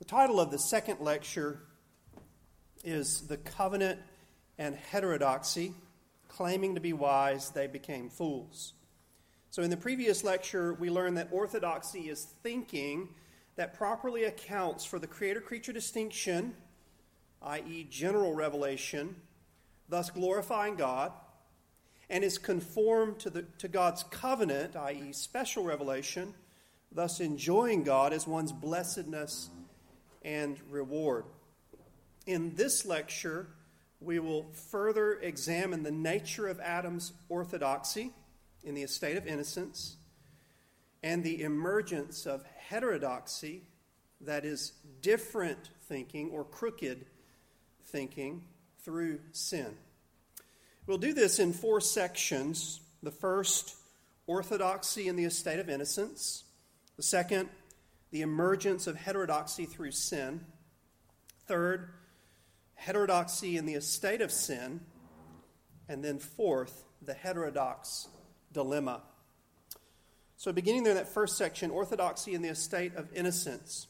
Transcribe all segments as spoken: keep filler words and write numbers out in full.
title of the second lecture is The Covenant and Heterodoxy. Claiming to be wise, they became fools. So in the previous lecture, we learned that orthodoxy is thinking that properly accounts for the creator-creature distinction, that is general revelation, thus glorifying God, and is conformed to, the, to God's covenant, that is special revelation, thus enjoying God as one's blessedness and reward. In this lecture, we will further examine the nature of Adam's orthodoxy in the estate of innocence and the emergence of heterodoxy, that is different thinking or crooked thinking through sin. We'll do this in four sections. The first, orthodoxy in the estate of innocence. The second, the emergence of heterodoxy through sin. Third, heterodoxy in the estate of sin. And then fourth, the heterodox dilemma. So beginning there in that first section, orthodoxy in the estate of innocence.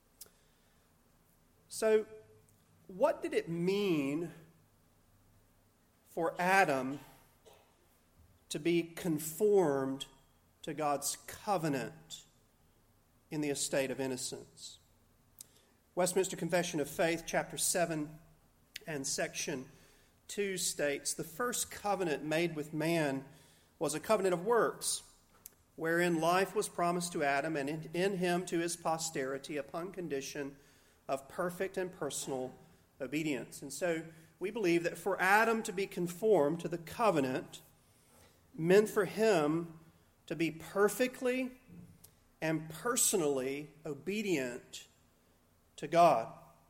So what did it mean for Adam to be conformed to God's covenant in the estate of innocence? Westminster Confession of Faith, chapter seven and section two states, the first covenant made with man was a covenant of works, wherein life was promised to Adam and in, in him to his posterity upon condition of perfect and personal obedience. And so we believe that for Adam to be conformed to the covenant meant for him to be perfectly and personally obedient to God.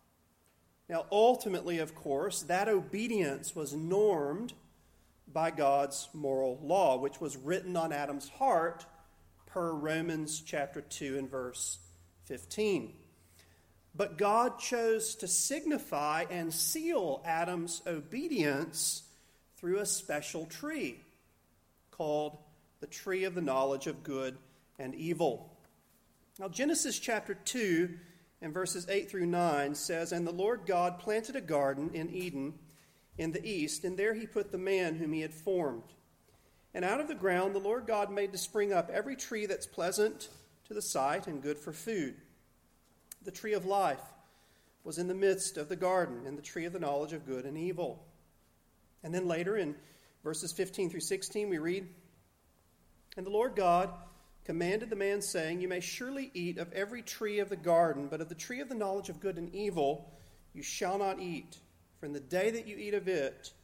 Now, ultimately, of course, that obedience was normed by God's moral law, which was written on Adam's heart per Romans chapter two and verse fifteen. But God chose to signify and seal Adam's obedience through a special tree called the tree of the knowledge of good and evil. Now, Genesis chapter two and verses eight through nine says, "And the Lord God planted a garden in Eden in the east, and there he put the man whom he had formed. And out of the ground the Lord God made to spring up every tree that's pleasant to the sight and good for food. The tree of life was in the midst of the garden, and the tree of the knowledge of good and evil." And then later in verses fifteen through sixteen we read, "And the Lord God commanded the man, saying, You may surely eat of every tree of the garden, but of the tree of the knowledge of good and evil you shall not eat. For in the day that you eat of it,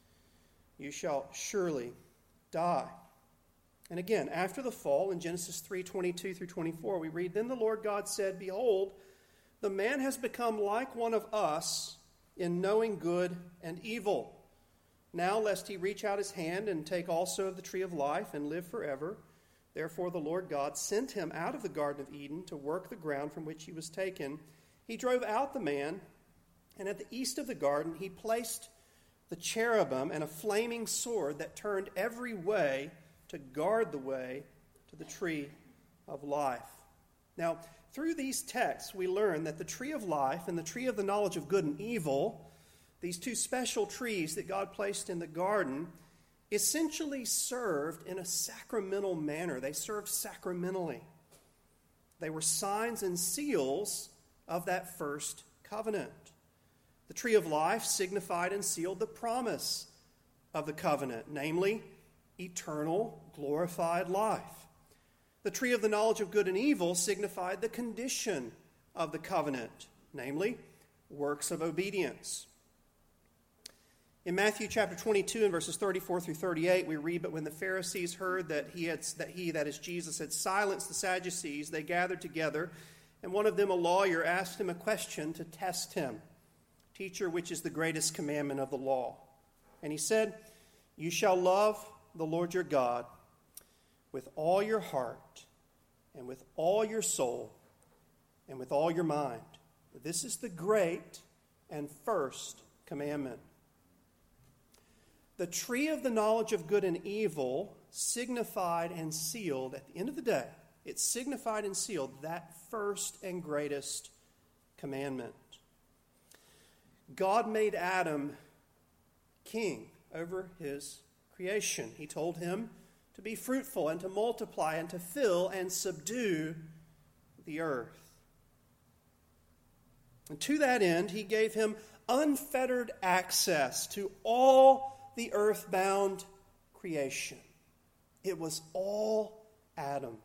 you shall surely die." And again, after the fall, in Genesis three twenty-two through twenty-four, we read, "Then the Lord God said, Behold, the man has become like one of us in knowing good and evil. Now lest he reach out his hand and take also of the tree of life and live forever. Therefore the Lord God sent him out of the Garden of Eden to work the ground from which he was taken. He drove out the man, and at the east of the garden he placed the cherubim and a flaming sword that turned every way to guard the way to the tree of life." Now, through these texts, we learn that the tree of life and the tree of the knowledge of good and evil, these two special trees that God placed in the garden, essentially served in a sacramental manner. They served sacramentally. They were signs and seals of that first covenant. The tree of life signified and sealed the promise of the covenant, namely, eternal, glorified life. The tree of the knowledge of good and evil signified the condition of the covenant, namely, works of obedience. In Matthew chapter twenty-two and verses thirty-four through thirty-eight, we read, "But when the Pharisees heard that he, had, that he, that is Jesus, had silenced the Sadducees, they gathered together, and one of them, a lawyer, asked him a question to test him. 'Teacher, which is the greatest commandment of the law?' And he said, 'You shall love the Lord your God with all your heart and with all your soul and with all your mind. This is the great and first commandment.'" The tree of the knowledge of good and evil signified and sealed, at the end of the day, it signified and sealed that first and greatest commandment. God made Adam king over his creation. He told him to be fruitful and to multiply and to fill and subdue the earth. And to that end, he gave him unfettered access to all the earthbound creation. It was all Adam's.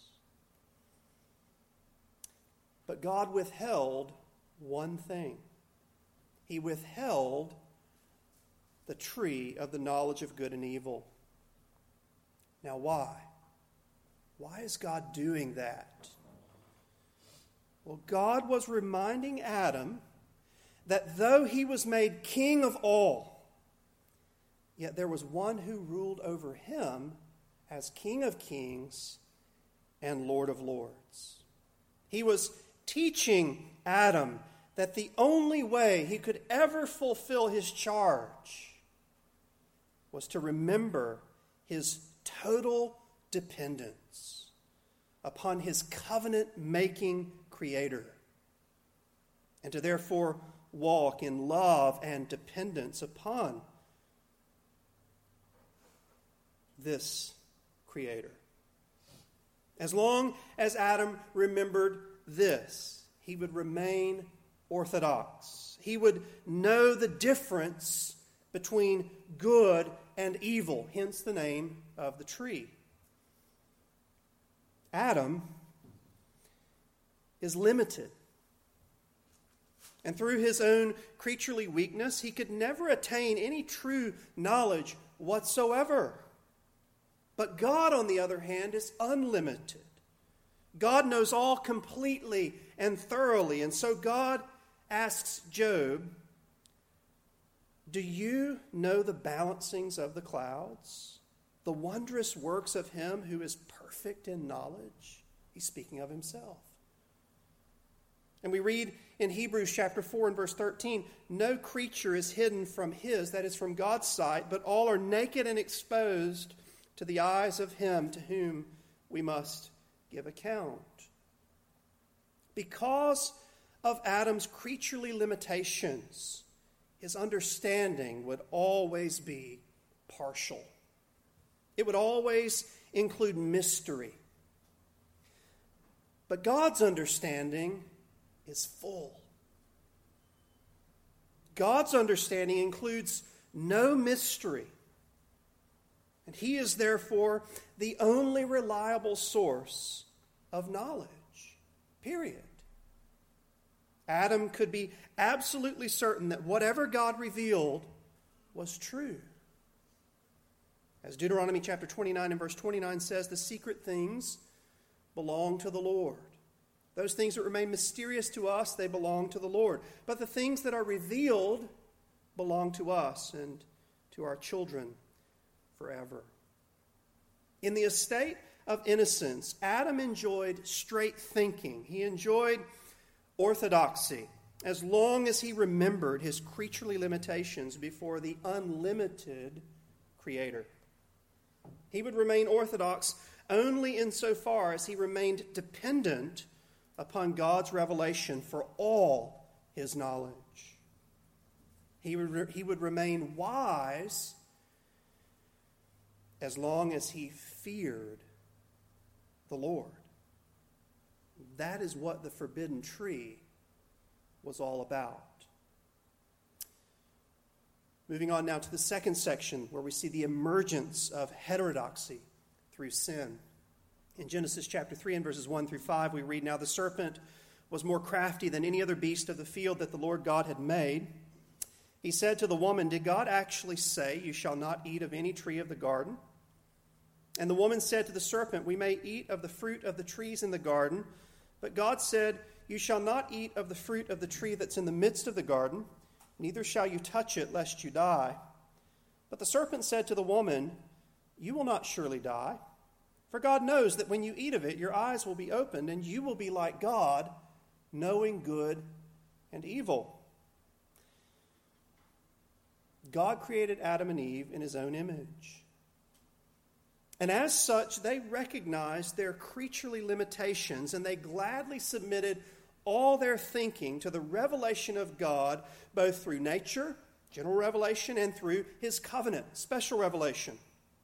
But God withheld one thing. He withheld the tree of the knowledge of good and evil. Now why? Why is God doing that? Well, God was reminding Adam that though he was made king of all, yet there was one who ruled over him as King of Kings and Lord of Lords. He was teaching Adam that the only way he could ever fulfill his charge was to remember his total dependence upon his covenant-making Creator, and to therefore walk in love and dependence upon this Creator. As long as Adam remembered this, he would remain orthodox. He would know the difference between good and evil, hence the name of the tree. Adam is limited. And through his own creaturely weakness, he could never attain any true knowledge whatsoever. But God, on the other hand, is unlimited. God knows all completely and thoroughly. And so God asks Job, do you know the balancings of the clouds, the wondrous works of him who is perfect in knowledge? He's speaking of himself. And we read in Hebrews chapter four and verse thirteen, no creature is hidden from his, that is from God's sight, but all are naked and exposed to the eyes of him to whom we must give account. Because of Adam's creaturely limitations, his understanding would always be partial. It would always include mystery. But God's understanding is full. God's understanding includes no mystery. And he is therefore the only reliable source of knowledge. Period. Adam could be absolutely certain that whatever God revealed was true. As Deuteronomy chapter twenty-nine and verse twenty-nine says, the secret things belong to the Lord. Those things that remain mysterious to us, they belong to the Lord. But the things that are revealed belong to us and to our children forever. In the estate of innocence, Adam enjoyed straight thinking. He enjoyed orthodoxy as long as he remembered his creaturely limitations before the unlimited Creator. He would remain orthodox only insofar as he remained dependent upon God's revelation for all his knowledge. He would, re- he would remain wise as long as he feared the Lord. That is what the forbidden tree was all about. Moving on now to the second section where we see the emergence of heterodoxy through sin. In Genesis chapter three and verses one through five, we read, now the serpent was more crafty than any other beast of the field that the Lord God had made. He said to the woman, did God actually say, you shall not eat of any tree of the garden? And the woman said to the serpent, we may eat of the fruit of the trees in the garden, but God said, you shall not eat of the fruit of the tree that's in the midst of the garden, neither shall you touch it, lest you die. But the serpent said to the woman, you will not surely die. For God knows that when you eat of it, your eyes will be opened, and you will be like God, knowing good and evil. God created Adam and Eve in his own image. And as such, they recognized their creaturely limitations, and they gladly submitted all their thinking to the revelation of God, both through nature, general revelation, and through his covenant, special revelation.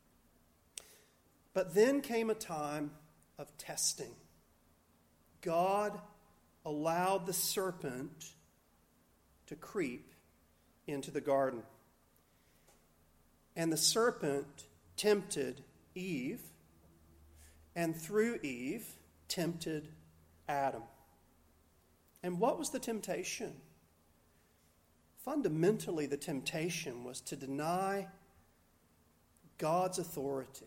But then came a time of testing. God allowed the serpent to creep into the garden. And the serpent tempted Eve, and through Eve tempted Adam. And what was the temptation? Fundamentally, the temptation was to deny God's authority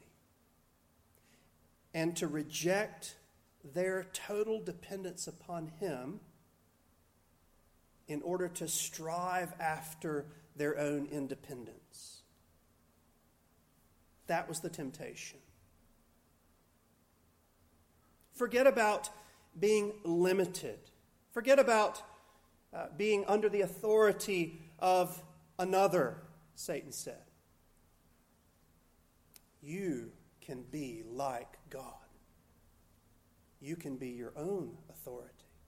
and to reject their total dependence upon him in order to strive after their own independence. That was the temptation. Forget about being limited. Forget about uh, being under the authority of another, Satan said. You can be like God. You can be your own authority.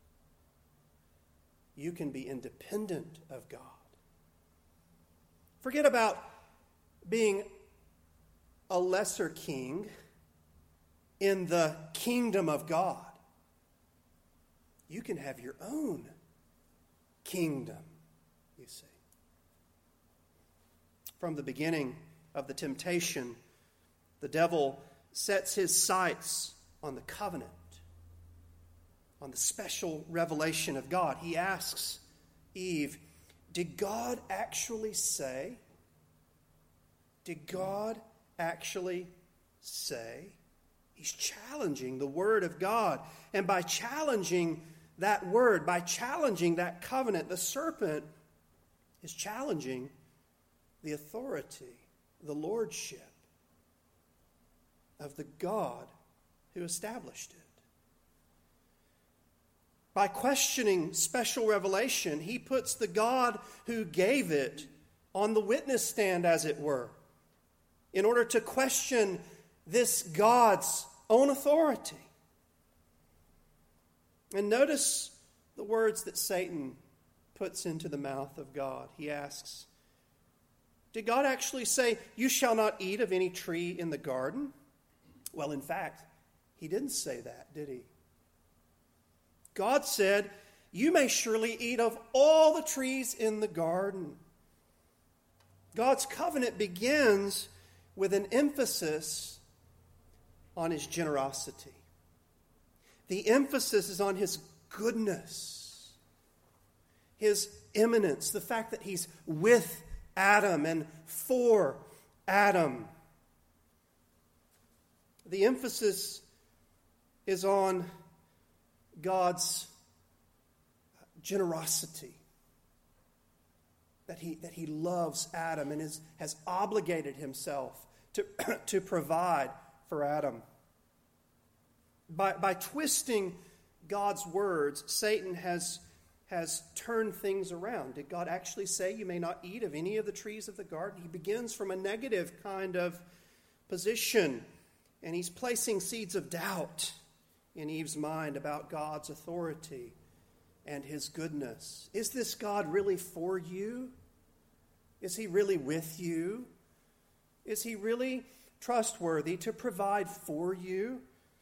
You can be independent of God. Forget about being a lesser king in the kingdom of God. You can have your own kingdom, you see. From the beginning of the temptation, the devil sets his sights on the covenant, on the special revelation of God. He asks Eve, did God actually say? Did God actually say? He's challenging the word of God. And by challenging that word, by challenging that covenant, the serpent is challenging the authority, the lordship of the God who established it. By questioning special revelation, he puts the God who gave it on the witness stand, as it were, in order to question this God's own authority. And notice the words that Satan puts into the mouth of God. He asks, did God actually say, you shall not eat of any tree in the garden? Well, in fact, he didn't say that, did he? God said, you may surely eat of all the trees in the garden. God's covenant begins with an emphasis on his generosity. The emphasis is on his goodness, his immanence, the fact that he's with Adam and for Adam. The emphasis is on God's generosity, that he, that he loves Adam and is, has obligated himself to, to provide for Adam. By, by twisting God's words, Satan has, has turned things around. Did God actually say you may not eat of any of the trees of the garden? He begins from a negative kind of position, and he's placing seeds of doubt in Eve's mind about God's authority and his goodness. Is this God really for you? Is he really with you? Is he really trustworthy to provide for you?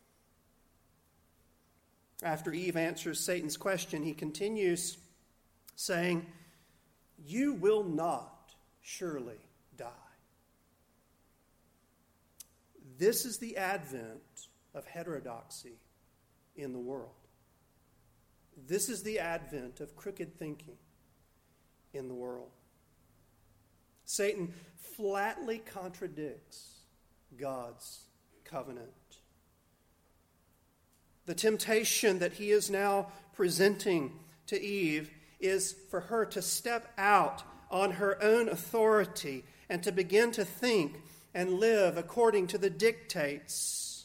After Eve answers Satan's question, he continues saying, you will not surely die. This is the advent of heterodoxy in the world. This is the advent of crooked thinking in the world. Satan flatly contradicts God's covenant. The temptation that he is now presenting to Eve is for her to step out on her own authority and to begin to think and live according to the dictates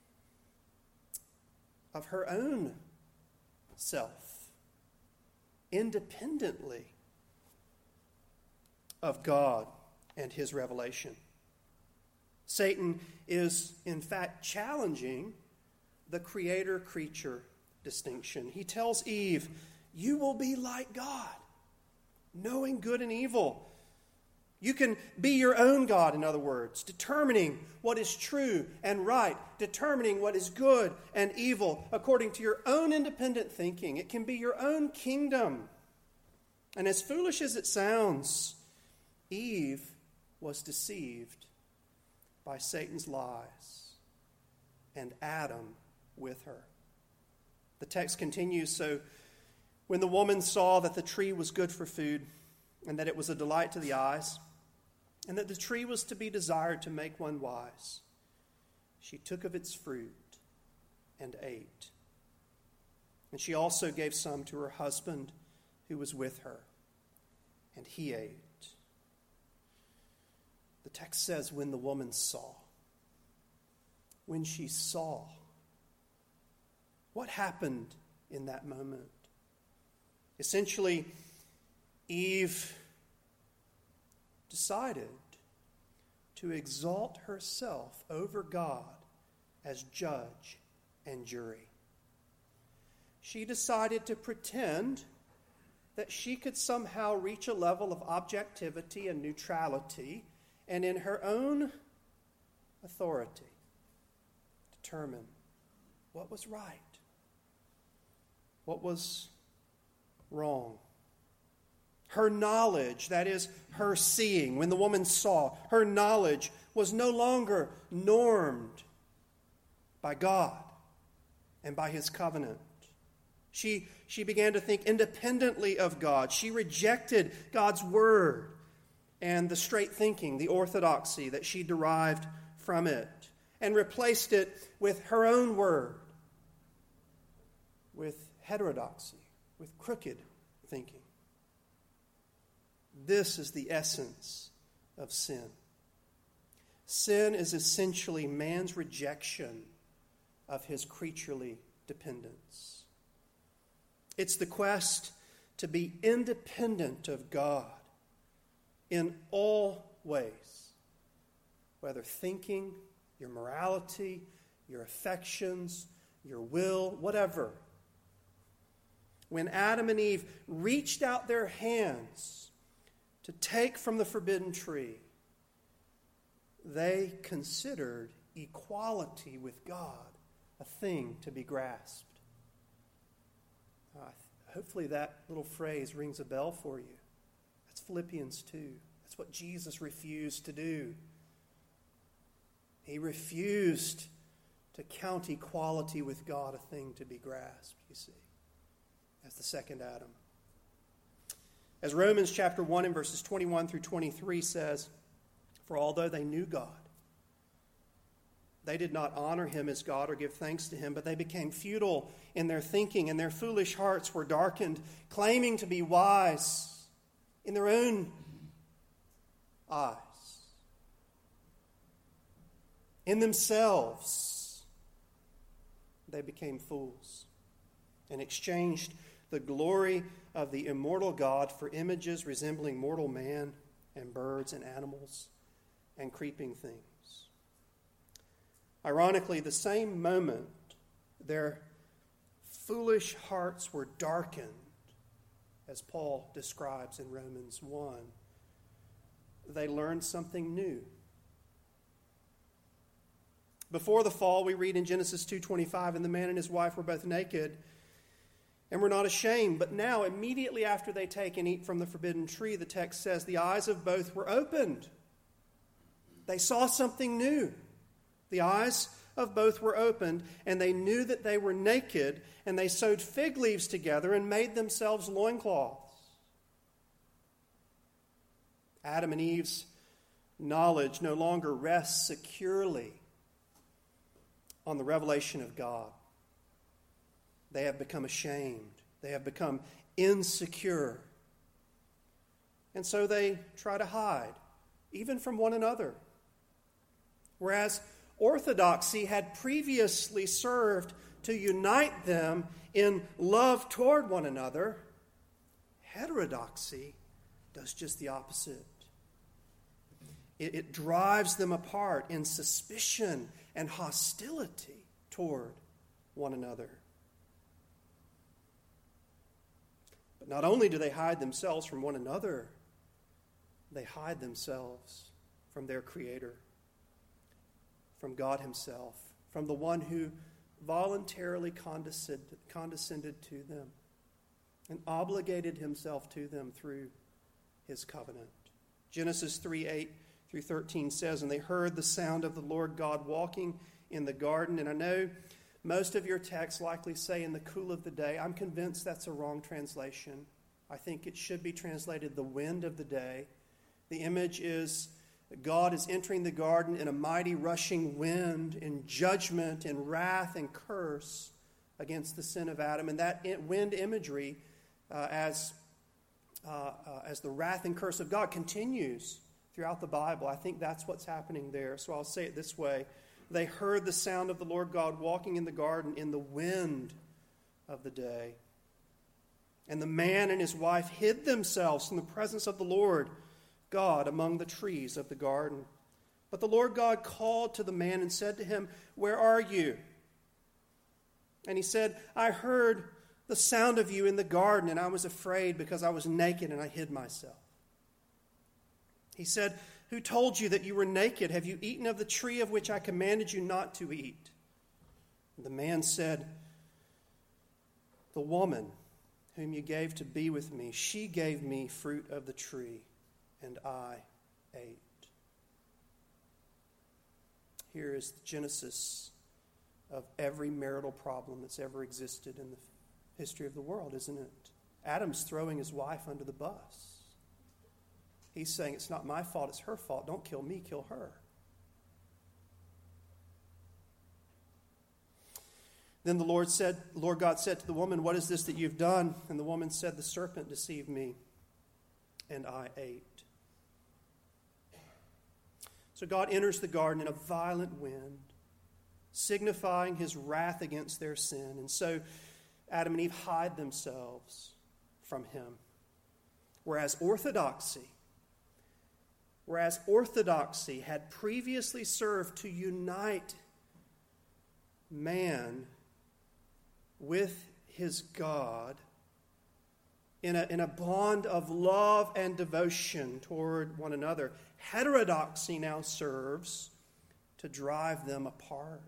of her own self, independently of God and his revelation. Satan is, in fact, challenging the creator-creature distinction. He tells Eve, you will be like God, knowing good and evil. You can be your own God, in other words, determining what is true and right, determining what is good and evil according to your own independent thinking. It can be your own kingdom. And as foolish as it sounds, Eve was deceived by Satan's lies, and Adam with her. The text continues, so when the woman saw that the tree was good for food, and that it was a delight to the eyes, and that the tree was to be desired to make one wise, she took of its fruit and ate. And she also gave some to her husband who was with her, and he ate. The text says, when the woman saw. When she saw. What happened in that moment? Essentially, Eve decided to exalt herself over God as judge and jury. She decided to pretend that she could somehow reach a level of objectivity and neutrality, and in her own authority, determine what was right, what was wrong. Her knowledge, that is, her seeing, when the woman saw, her knowledge was no longer normed by God and by His covenant. She, she began to think independently of God. She rejected God's word and the straight thinking, the orthodoxy that she derived from it, and replaced it with her own word, with heterodoxy, with crooked thinking. This is the essence of sin. Sin is essentially man's rejection of his creaturely dependence. It's the quest to be independent of God in all ways, whether thinking, your morality, your affections, your will, whatever. When Adam and Eve reached out their hands to take from the forbidden tree, they considered equality with God a thing to be grasped. Uh, hopefully that little phrase rings a bell for you. That's Philippians two. That's what Jesus refused to do. He refused to count equality with God a thing to be grasped, you see. That's the second Adam. As Romans chapter one and verses twenty-one through twenty-three says, for although they knew God, they did not honor Him as God or give thanks to Him, but they became futile in their thinking, and their foolish hearts were darkened, claiming to be wise in their own eyes. In themselves, they became fools and exchanged the glory of the immortal God for images resembling mortal man and birds and animals and creeping things. Ironically, the same moment their foolish hearts were darkened, as Paul describes in Romans one, they learned something new. Before the fall, we read in Genesis two twenty-five, and the man and his wife were both naked and were not ashamed. But now, immediately after they take and eat from the forbidden tree, the text says the eyes of both were opened. They saw something new. The eyes of both were opened, and they knew that they were naked, and they sewed fig leaves together and made themselves loincloths. Adam and Eve's knowledge no longer rests securely on the revelation of God. They have become ashamed. They have become insecure. And so they try to hide, even from one another. Whereas orthodoxy had previously served to unite them in love toward one another, heterodoxy does just the opposite. It, it drives them apart in suspicion and hostility toward one another. But not only do they hide themselves from one another, they hide themselves from their Creator, from God Himself, from the one who voluntarily condescended, condescended to them and obligated Himself to them through His covenant. Genesis three, eight through thirteen says, "And they heard the sound of the Lord God walking in the garden." And I know most of your texts likely say "in the cool of the day." I'm convinced that's a wrong translation. I think it should be translated "the wind of the day." The image is God is entering the garden in a mighty rushing wind, in judgment, in wrath and curse against the sin of Adam. And that wind imagery, uh, as uh, uh, as the wrath and curse of God, continues throughout the Bible. I think that's what's happening there. So I'll say it this way. They heard the sound of the Lord God walking in the garden in the wind of the day. And the man and his wife hid themselves from the presence of the Lord God among the trees of the garden. But the Lord God called to the man and said to him, "Where are you?" And he said, "I heard the sound of you in the garden, and I was afraid because I was naked and I hid myself." He said, "Who told you that you were naked? Have you eaten of the tree of which I commanded you not to eat?" And the man said, "The woman whom you gave to be with me, she gave me fruit of the tree, and I ate." Here is the genesis of every marital problem that's ever existed in the history of the world, isn't it? Adam's throwing his wife under the bus. He's saying, "It's not my fault, it's her fault. Don't kill me, kill her." Then the Lord said, Lord God said to the woman, "What is this that you've done?" And the woman said, "The serpent deceived me, and I ate." So God enters the garden in a violent wind, signifying His wrath against their sin. And so Adam and Eve hide themselves from Him. Whereas orthodoxy, whereas orthodoxy had previously served to unite man with his God in a, in a bond of love and devotion toward one another, heterodoxy now serves to drive them apart.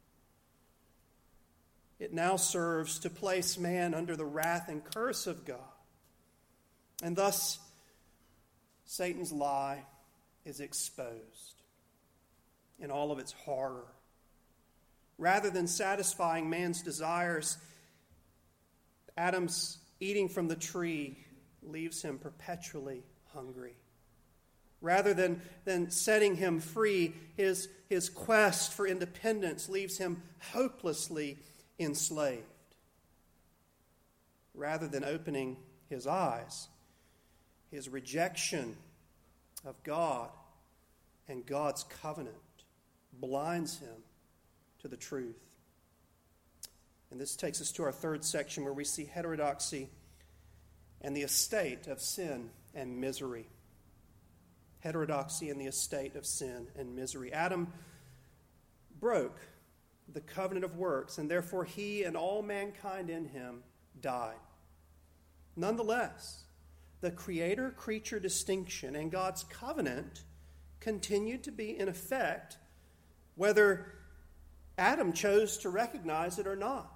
It now serves to place man under the wrath and curse of God. And thus, Satan's lie is exposed in all of its horror. Rather than satisfying man's desires, Adam's eating from the tree leaves him perpetually hungry. Rather than, than setting him free, his, his quest for independence leaves him hopelessly enslaved. Rather than opening his eyes, his rejection of God and God's covenant blinds him to the truth. And this takes us to our third section, where we see heterodoxy and the estate of sin and misery. Heterodoxy and the estate of sin and misery. Adam broke the covenant of works, and therefore he and all mankind in him died. Nonetheless, the creator-creature distinction and God's covenant continued to be in effect, whether Adam chose to recognize it or not.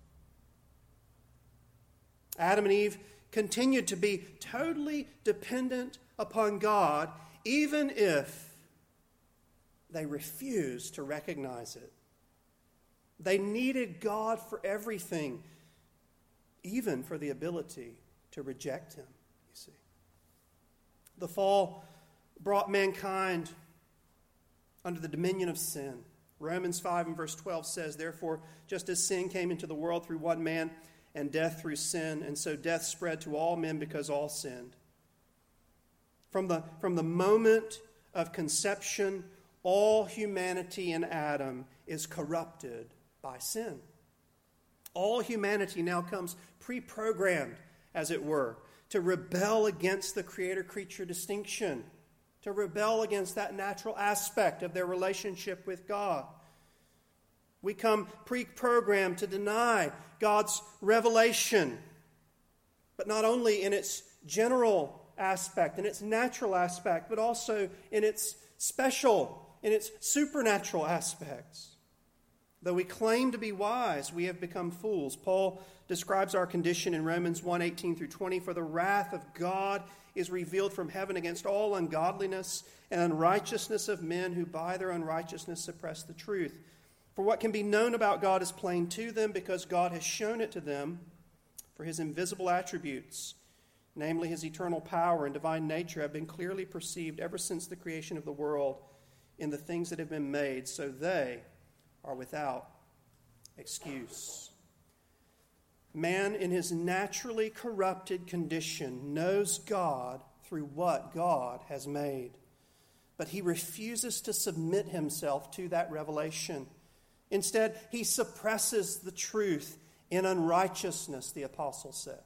Adam and Eve continued to be totally dependent upon God, even if they refused to recognize it. They needed God for everything, even for the ability to reject Him, you see. The fall brought mankind under the dominion of sin. Romans five and verse twelve says, "Therefore, just as sin came into the world through one man, and death through sin, and so death spread to all men because all sinned." From the, from the moment of conception, all humanity in Adam is corrupted by sin. All humanity now comes pre-programmed, as it were, to rebel against the creator-creature distinction, to rebel against that natural aspect of their relationship with God. We come pre-programmed to deny God's revelation but not only in its general aspect, in its natural aspect, but also in its special, in its supernatural aspects. Though we claim to be wise, we have become fools. Paul describes our condition in Romans one, eighteen through twenty. For the wrath of God is revealed from heaven against all ungodliness and unrighteousness of men who by their unrighteousness suppress the truth. For what can be known about God is plain to them, because God has shown it to them. For his invisible attributes, namely his eternal power and divine nature, have been clearly perceived ever since the creation of the world in the things that have been made, so they are without excuse. Man in his naturally corrupted condition knows God through what God has made, but he refuses to submit himself to that revelation. Instead, he suppresses the truth in unrighteousness, the apostle says.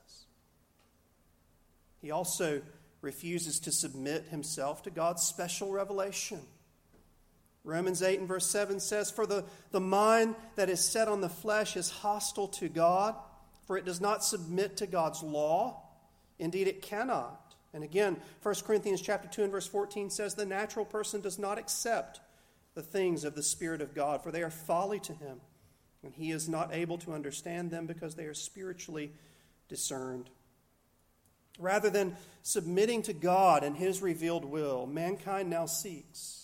He also refuses to submit himself to God's special revelation. Romans eight and verse seven says, For the, the mind that is set on the flesh is hostile to God, for it does not submit to God's law. Indeed, it cannot. And again, First Corinthians chapter two and verse fourteen says, The natural person does not accept the things of the Spirit of God, for they are folly to him, and he is not able to understand them because they are spiritually discerned. Rather than submitting to God and his revealed will, mankind now seeks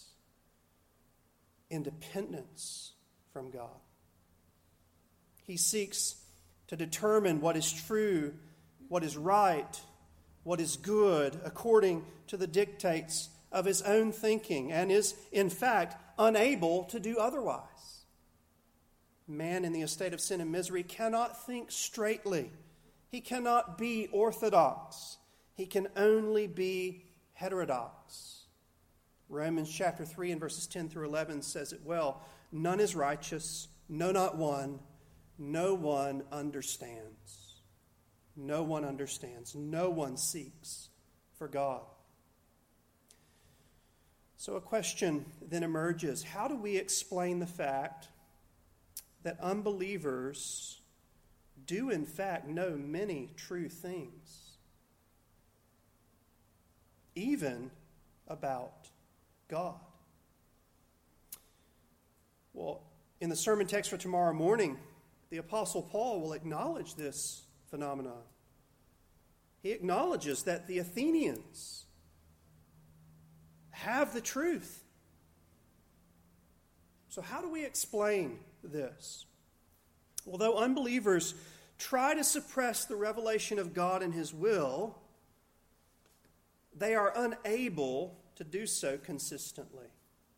independence from God. He seeks to determine what is true, what is right, what is good, according to the dictates of his own thinking, and is, in fact, unable to do otherwise. Man in the estate of sin and misery cannot think straightly. He cannot be orthodox. He can only be heterodox. Romans chapter three and verses ten through eleven says it well. None is righteous, no, not one. No one understands. No one understands. No one seeks for God. So a question then emerges. How do we explain the fact that unbelievers do in fact know many true things, even about God? Well, in the sermon text for tomorrow morning, the Apostle Paul will acknowledge this phenomenon. He acknowledges that the Athenians have the truth. So how do we explain this? Well, though unbelievers try to suppress the revelation of God and his will, they are unable to do so consistently.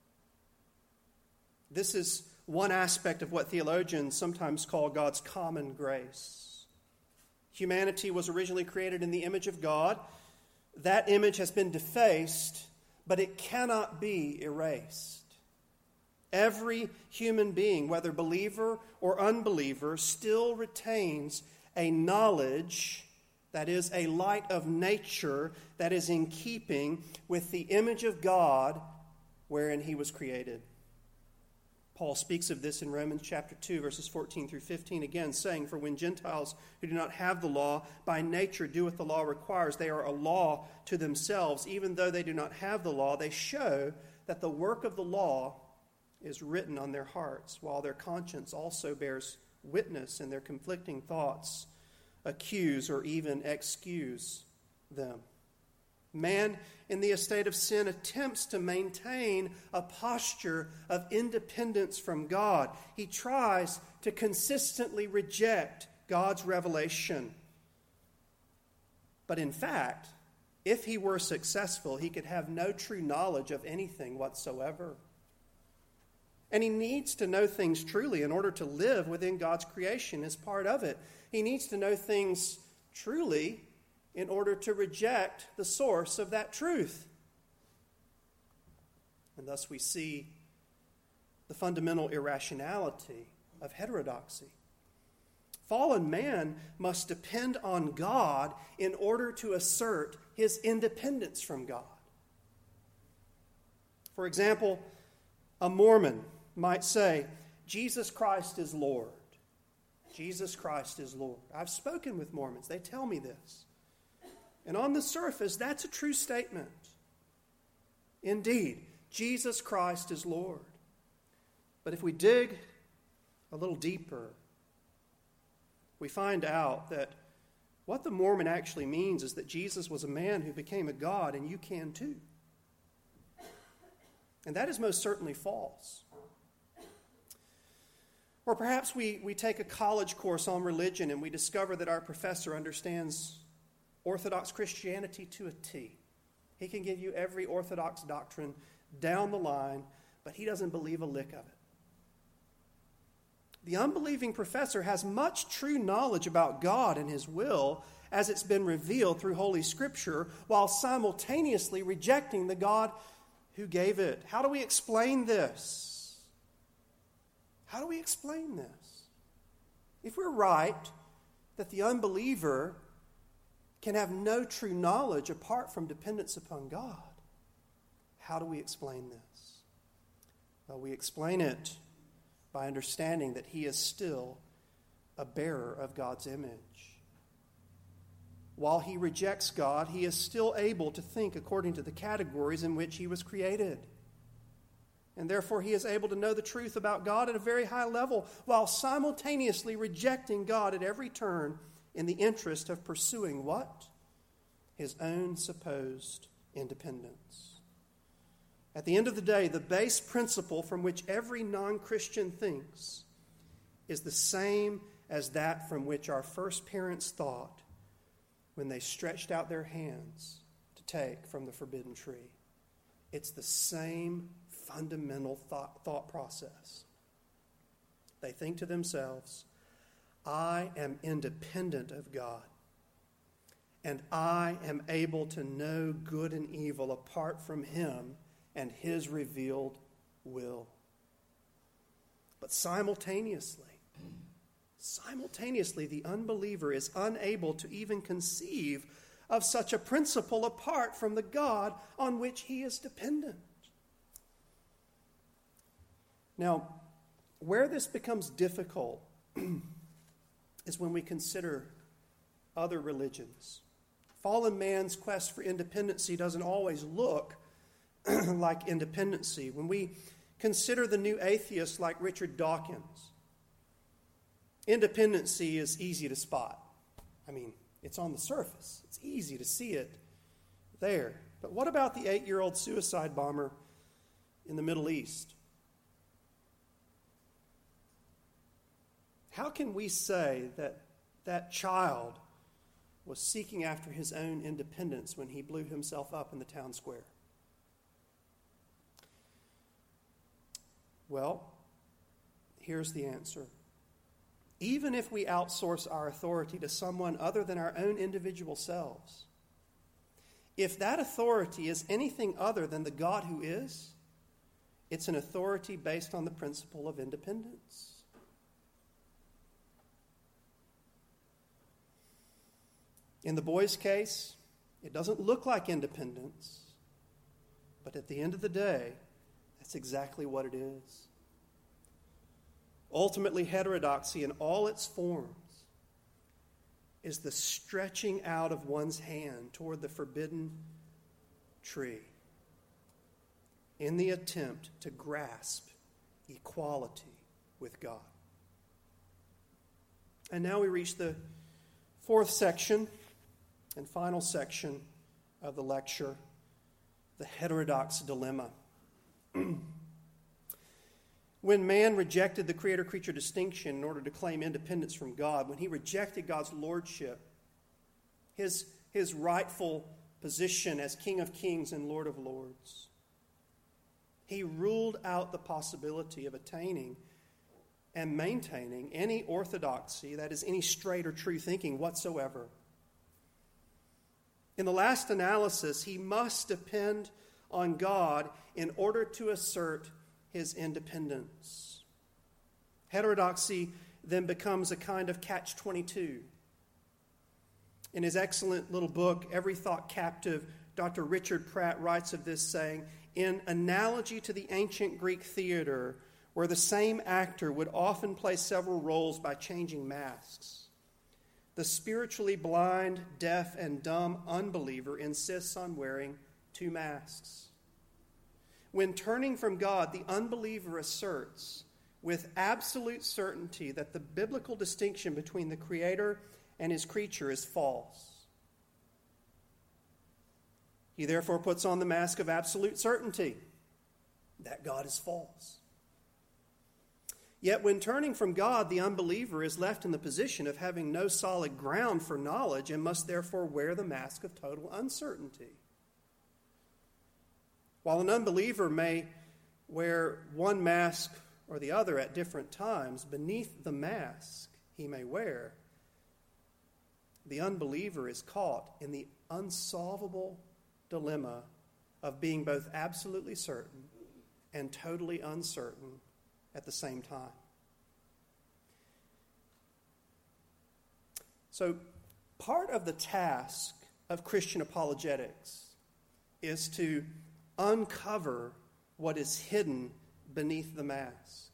This is one aspect of what theologians sometimes call God's common grace. Humanity was originally created in the image of God. That image has been defaced, but it cannot be erased. Every human being, whether believer or unbeliever, still retains a knowledge that is a light of nature that is in keeping with the image of God wherein he was created. Paul speaks of this in Romans chapter two, verses fourteen through fifteen, again saying, For when Gentiles who do not have the law by nature do what the law requires, they are a law to themselves. Even though they do not have the law, they show that the work of the law is written on their hearts, while their conscience also bears witness, and their conflicting thoughts accuse or even excuse them. Man in the estate of sin attempts to maintain a posture of independence from God. He tries to consistently reject God's revelation. But in fact, if he were successful, he could have no true knowledge of anything whatsoever. And he needs to know things truly in order to live within God's creation as part of it. He needs to know things truly in order to reject the source of that truth. And thus we see the fundamental irrationality of heterodoxy. Fallen man must depend on God in order to assert his independence from God. For example, a Mormon might say, Jesus Christ is Lord. Jesus Christ is Lord. I've spoken with Mormons. They tell me this. And on the surface, that's a true statement. Indeed, Jesus Christ is Lord. But if we dig a little deeper, we find out that what the Mormon actually means is that Jesus was a man who became a God, and you can too. And that is most certainly false. Or perhaps we, we take a college course on religion and we discover that our professor understands Orthodox Christianity to a T. He can give you every Orthodox doctrine down the line, but he doesn't believe a lick of it. The unbelieving professor has much true knowledge about God and his will as it's been revealed through Holy Scripture, while simultaneously rejecting the God who gave it. How do we explain this? How do we explain this? If we're right that the unbeliever can have no true knowledge apart from dependence upon God, how do we explain this? Well, we explain it by understanding that he is still a bearer of God's image. While he rejects God, he is still able to think according to the categories in which he was created. And therefore, he is able to know the truth about God at a very high level, while simultaneously rejecting God at every turn in the interest of pursuing what? His own supposed independence. At the end of the day, the base principle from which every non-Christian thinks is the same as that from which our first parents thought when they stretched out their hands to take from the forbidden tree. It's the same fundamental thought, thought process. They think to themselves, I am independent of God, and I am able to know good and evil apart from him and his revealed will. But simultaneously, simultaneously, the unbeliever is unable to even conceive of such a principle apart from the God on which he is dependent. Now, where this becomes difficult is when we consider other religions. Fallen man's quest for independency doesn't always look like independency. When we consider the new atheists like Richard Dawkins, independency is easy to spot. I mean, it's on the surface. It's easy to see it there. But what about the eight-year-old suicide bomber in the Middle East? How can we say that that child was seeking after his own independence when he blew himself up in the town square? Well, here's the answer. Even if we outsource our authority to someone other than our own individual selves, if that authority is anything other than the God who is, it's an authority based on the principle of independence. In the boy's case, it doesn't look like independence, but at the end of the day, that's exactly what it is. Ultimately, heterodoxy in all its forms is the stretching out of one's hand toward the forbidden tree in the attempt to grasp equality with God. And now we reach the fourth section and final section of the lecture, the heterodox dilemma. When man rejected the creator-creature distinction in order to claim independence from God, when he rejected God's lordship, his, his rightful position as King of Kings and Lord of Lords, he ruled out the possibility of attaining and maintaining any orthodoxy, that is, any straight or true thinking whatsoever. In the last analysis, he must depend on God in order to assert his independence. Heterodoxy then becomes a kind of catch twenty-two. In his excellent little book, Every Thought Captive, Doctor Richard Pratt writes of this, saying, in analogy to the ancient Greek theater, where the same actor would often play several roles by changing masks, the spiritually blind, deaf, and dumb unbeliever insists on wearing two masks. When turning from God, the unbeliever asserts with absolute certainty that the biblical distinction between the Creator and his creature is false. He therefore puts on the mask of absolute certainty that God is false. Yet when turning from God, the unbeliever is left in the position of having no solid ground for knowledge and must therefore wear the mask of total uncertainty. While an unbeliever may wear one mask or the other at different times, beneath the mask he may wear, the unbeliever is caught in the unsolvable dilemma of being both absolutely certain and totally uncertain at the same time. So, part of the task of Christian apologetics is to uncover what is hidden beneath the mask.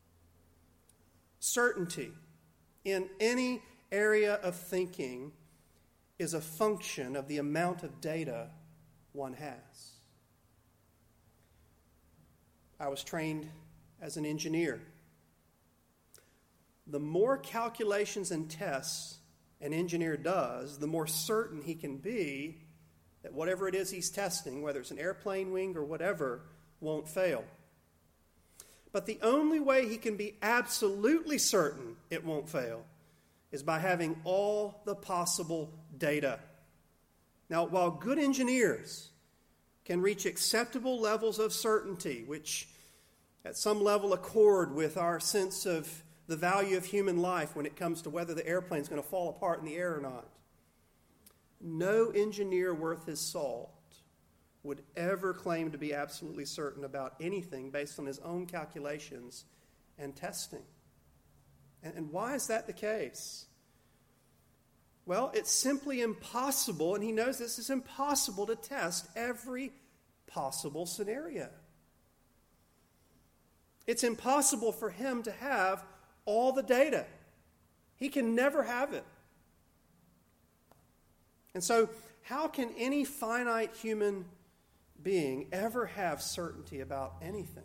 Certainty in any area of thinking is a function of the amount of data one has. I was trained as an engineer. The more calculations and tests an engineer does, the more certain he can be that whatever it is he's testing, whether it's an airplane wing or whatever, won't fail. But the only way he can be absolutely certain it won't fail is by having all the possible data. Now, while good engineers can reach acceptable levels of certainty, which at some level accord with our sense of the value of human life when it comes to whether the airplane is going to fall apart in the air or not, no engineer worth his salt would ever claim to be absolutely certain about anything based on his own calculations and testing. And, and why is that the case? Well, it's simply impossible, and he knows this is impossible to test every possible scenario. It's impossible for him to have all the data. He can never have it. And so, how can any finite human being ever have certainty about anything?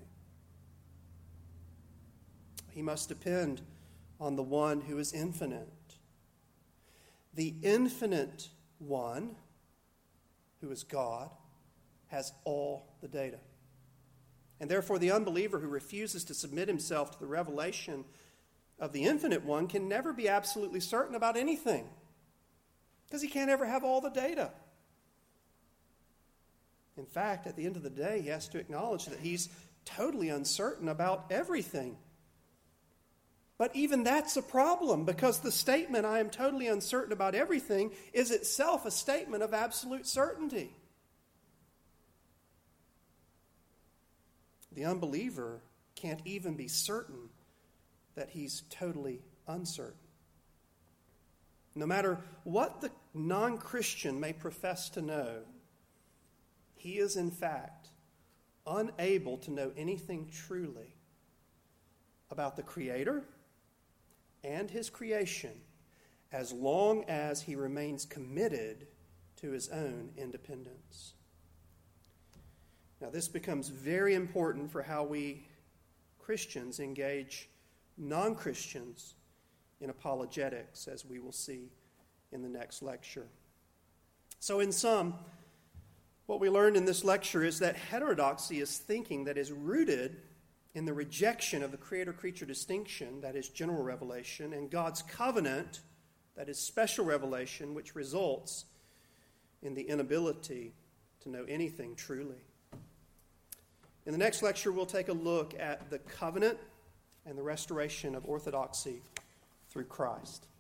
He must depend on the one who is infinite. The infinite one, who is God, has all the data. And therefore, the unbeliever who refuses to submit himself to the revelation of the infinite one can never be absolutely certain about anything, because he can't ever have all the data. In fact, at the end of the day, he has to acknowledge that he's totally uncertain about everything. But even that's a problem, because the statement, I am totally uncertain about everything, is itself a statement of absolute certainty. The unbeliever can't even be certain that he's totally uncertain. No matter what the non-Christian may profess to know, he is in fact unable to know anything truly about the Creator and his creation as long as he remains committed to his own independence. Now, this becomes very important for how we Christians engage non-Christians in apologetics, as we will see in the next lecture. So, in sum, what we learned in this lecture is that heterodoxy is thinking that is rooted in the rejection of the creator-creature distinction, that is general revelation, and God's covenant, that is special revelation, which results in the inability to know anything truly. In the next lecture, we'll take a look at the covenant and the restoration of orthodoxy through Christ.